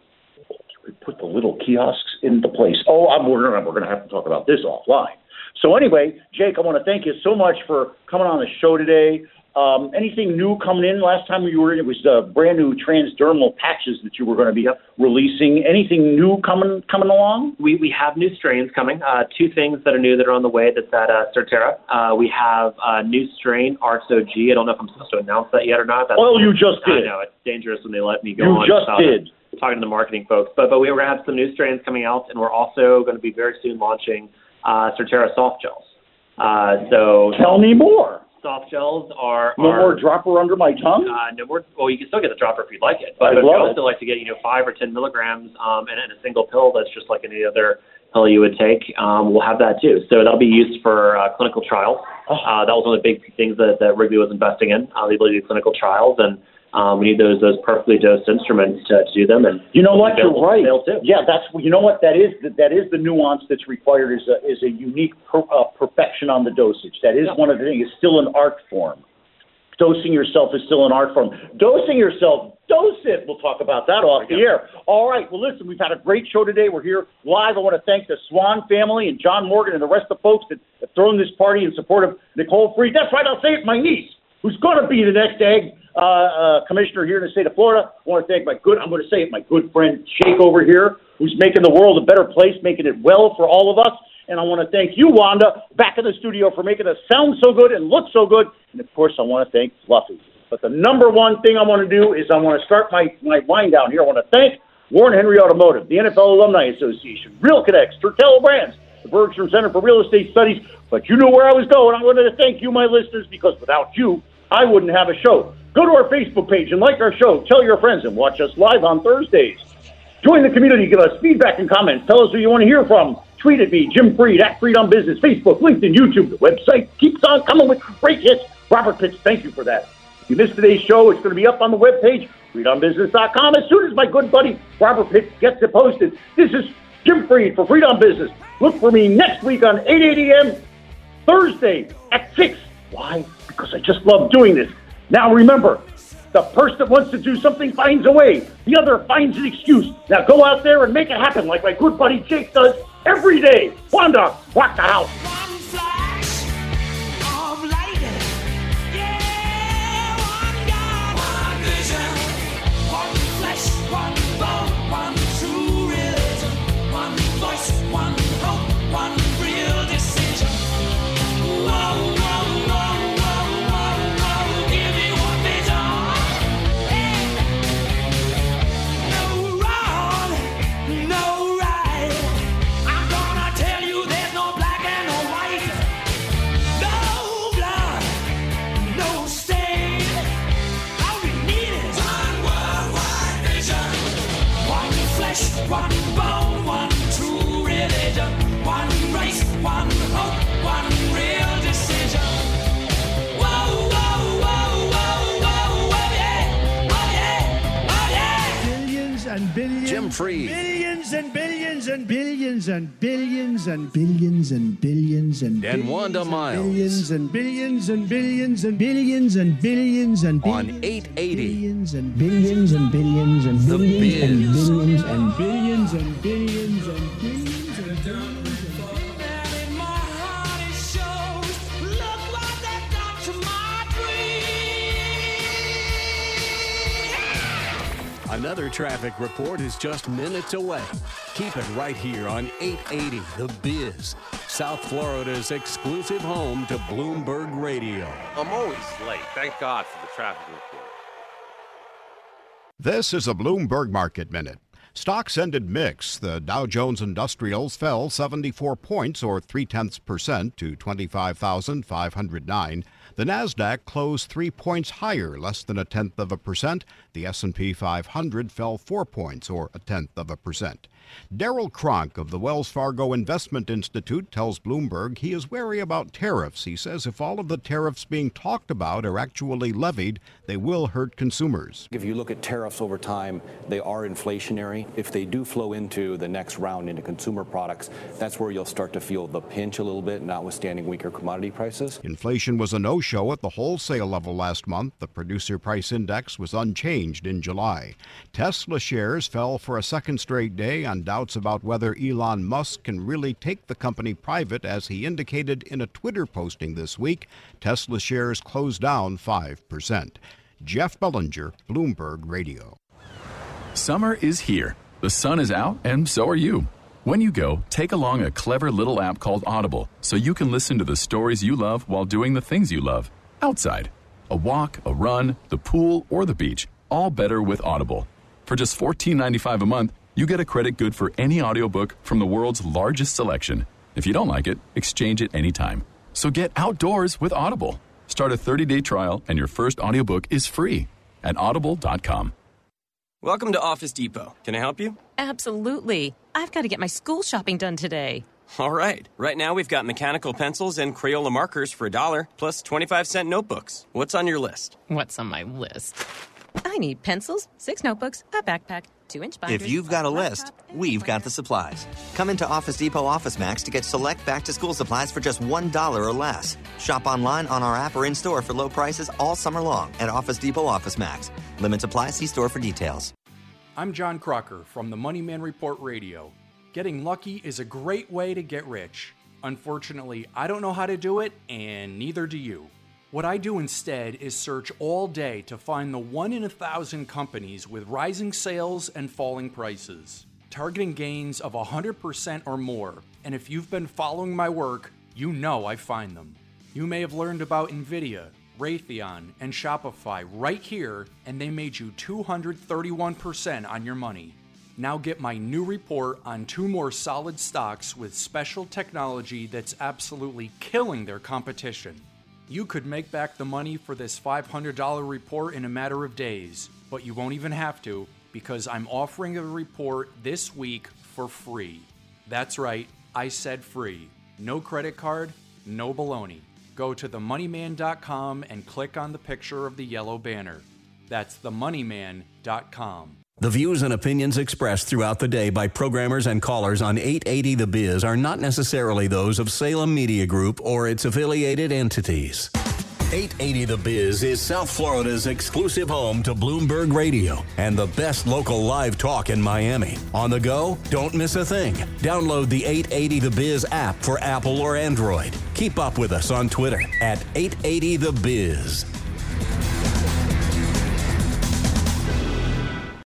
put the little kiosks into place. Oh, I'm, we're gonna we're gonna have to talk about this offline. So anyway, Jake, I want to thank you so much for coming on the show today. Um, anything new coming in? Last time you were in, it was the brand new transdermal patches that you were going to be releasing. Anything new coming coming along? We we have new strains coming. Uh, two things that are new that are on the way. That's at uh, Certera. Uh, we have a new strain, Arts O G. I don't know if I'm supposed to announce that yet or not. That's well, you just did. I know it's dangerous when they let me go you on. You just did. Talking to the marketing folks, but but we're going to have some new strains coming out, and we're also going to be very soon launching uh, Certera soft gels. Uh, so tell me more. Soft gels are, no are more dropper under my tongue. Uh, no more. Well, you can still get the dropper if you'd like it, but, but we also like to get you know five or ten milligrams um, in, in a single pill. That's just like any other pill you would take. Um, we'll have that too. So that'll be used for uh, clinical trials. Uh, that was one of the big things that, that Wrigley was investing in, uh, the ability to do clinical trials, and um, we need those those perfectly dosed instruments to, to do them. And you know what, you're right. Too. Yeah, that's you know what that is. That is the nuance that's required. Is a is a unique per, uh, perfection on the dosage. That is yeah. one of the things. It's still an art form. Dosing yourself is still an art form. Dosing yourself, dose it. We'll talk about that off the air. All right. Well, listen, we've had a great show today. We're here live. I want to thank the Swan family and John Morgan and the rest of the folks that have thrown this party in support of Nicole Freed. That's right. I'll say it. My niece, who's going to be the next ag uh, uh, commissioner here in the state of Florida. I want to thank my good, I'm going to say it, my good friend Jake over here, who's making the world a better place, making it well for all of us. And I want to thank you, Wanda, back in the studio for making us sound so good and look so good. And, of course, I want to thank Fluffy. But the number one thing I want to do is I want to start my, my wind down here. I want to thank Warren Henry Automotive, the N F L Alumni Association, Real Connects, Turtello Brands, the Bergstrom Center for Real Estate Studies. But you know where I was going. I wanted to thank you, my listeners, because without you, I wouldn't have a show. Go to our Facebook page and like our show. Tell your friends and watch us live on Thursdays. Join the community. Give us feedback and comments. Tell us who you want to hear from. Tweet at me, Jim Freed, at Freed on Business, Facebook, LinkedIn, YouTube. The website keeps on coming with great hits. Robert Pitts, thank you for that. If you missed today's show, it's going to be up on the webpage, freed on business dot com, as soon as my good buddy Robert Pitts gets it posted. This is Jim Freed for Freed on Business. Look for me next week on eight eighty a.m. Thursday at six. Why? Because I just love doing this. Now remember, the person that wants to do something finds a way. The other finds an excuse. Now go out there and make it happen like my good buddy Jake does every day. Wanda, rock the house. One bone, one true religion, one race, one hope, one real decision. Whoa, whoa, whoa, whoa, whoa, whoa, yeah, oh yeah, oh yeah. Billions and billions. Jim Freed. Billions and billions and billions and billions and billions and billions and and Wanda Miles. Billions and billions and billions and billions and billions and billions on eight eighty. Billions and billions and billions and billions and billions and billions and billions and billions and billions. Another traffic report is just minutes away. Keep it right here on eight eighty The Biz, South Florida's exclusive home to Bloomberg Radio. I'm always late. Thank God for the traffic report. This is a Bloomberg Market Minute. Stocks ended mixed. The Dow Jones Industrials fell seventy-four points, or three-tenths percent, to twenty-five thousand five hundred nine. The Nasdaq closed three points higher, less than a tenth of a percent. The S and P five hundred fell four points, or a tenth of a percent. Daryl Cronk of the Wells Fargo Investment Institute tells Bloomberg he is wary about tariffs. He says if all of the tariffs being talked about are actually levied, they will hurt consumers. If you look at tariffs over time, they are inflationary. If they do flow into the next round into consumer products, that's where you'll start to feel the pinch a little bit, notwithstanding weaker commodity prices. Inflation was a no-show at the wholesale level last month. The producer price index was unchanged in July. Tesla shares fell for a second straight day on doubts about whether Elon Musk can really take the company private, as he indicated in a Twitter posting this week. Tesla shares closed down five percent. Jeff Bellinger, Bloomberg Radio. Summer is here. The sun is out, and so are you. When you go, take along a clever little app called Audible, so you can listen to the stories you love while doing the things you love outside. A walk, a run, the pool, or the beach, all better with Audible. For just fourteen ninety-five a month, you get a credit good for any audiobook from the world's largest selection. If you don't like it, exchange it anytime. So get outdoors with Audible. Start a thirty-day trial, and your first audiobook is free at audible dot com. Welcome to Office Depot. Can I help you? Absolutely. I've got to get my school shopping done today. All right. Right now we've got mechanical pencils and Crayola markers for a dollar, plus twenty-five cent notebooks. What's on your list? What's on my list? I need pencils, six notebooks, a backpack, two-inch binders. If you've got a list, we've got the supplies. Come into Office Depot Office Max to get select back-to-school supplies for just one dollar or less. Shop online, on our app, or in-store for low prices all summer long at Office Depot Office Max. Limit supply. See store for details. I'm John Crocker from the Moneyman Report Radio. Getting lucky is a great way to get rich. Unfortunately, I don't know how to do it, and neither do you. What I do instead is search all day to find the one in a thousand companies with rising sales and falling prices, targeting gains of one hundred percent or more. And if you've been following my work, you know I find them. You may have learned about NVIDIA, Raytheon, and Shopify right here, and they made you two hundred thirty-one percent on your money. Now get my new report on two more solid stocks with special technology that's absolutely killing their competition. You could make back the money for this five hundred dollars report in a matter of days, but you won't even have to, because I'm offering a report this week for free. That's right, I said free. No credit card, no baloney. Go to the moneyman dot com and click on the picture of the yellow banner. That's the moneyman dot com. The views and opinions expressed throughout the day by programmers and callers on eight eighty The Biz are not necessarily those of Salem Media Group or its affiliated entities. eight eighty The Biz is South Florida's exclusive home to Bloomberg Radio and the best local live talk in Miami. On the go, don't miss a thing. Download the eight eighty The Biz app for Apple or Android. Keep up with us on Twitter at eight eighty The Biz.